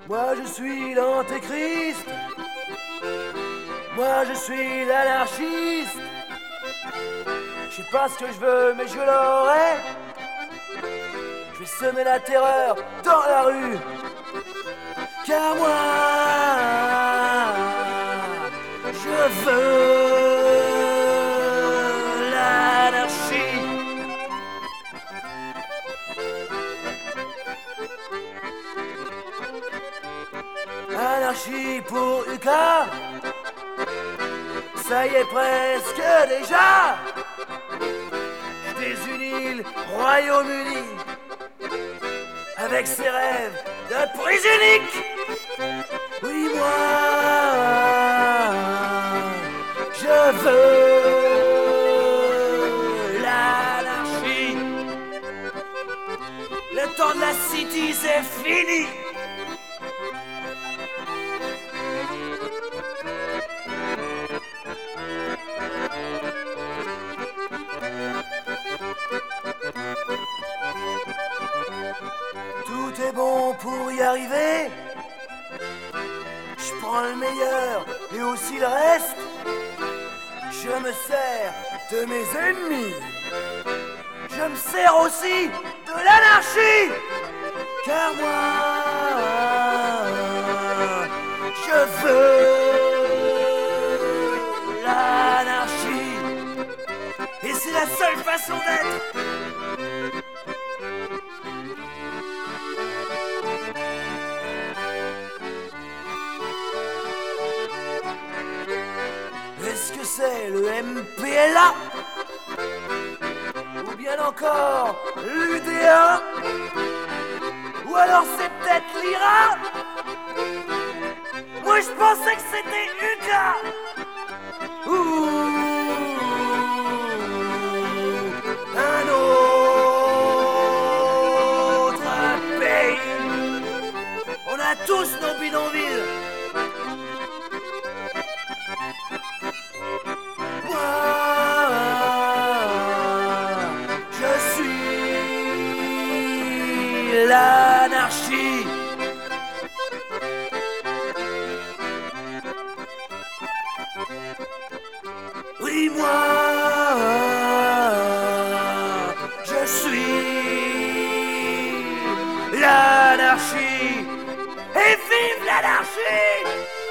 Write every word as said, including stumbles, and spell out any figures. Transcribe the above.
Moi je suis l'antéchrist. Moi je suis l'anarchiste. Je sais pas ce que je veux mais je l'aurai. Je vais semer la terreur dans la rue. Car moi je veux l'anarchie. Anarchie pour U K. Ça y est presque déjà. Je désunis le Royaume-Uni avec ses rêves de prise unique. Oui, moi je veux l'anarchie. Le temps de la city c'est fini. Tout est bon pour y arriver. Je prends le meilleur et aussi le reste. Je me sers de mes ennemis. Je me sers aussi de l'anarchie. Car moi, je veux l'anarchie. Et c'est la seule façon d'être. Est-ce que c'est le M P L A ou bien encore l'U D A? Ou alors c'est peut-être l'I R A? Moi je pensais que c'était U K. Ouh, un autre pays. On a tous nos bidonvilles. L'anarchie. Oui, moi, je suis l'anarchie. Et vive l'anarchie!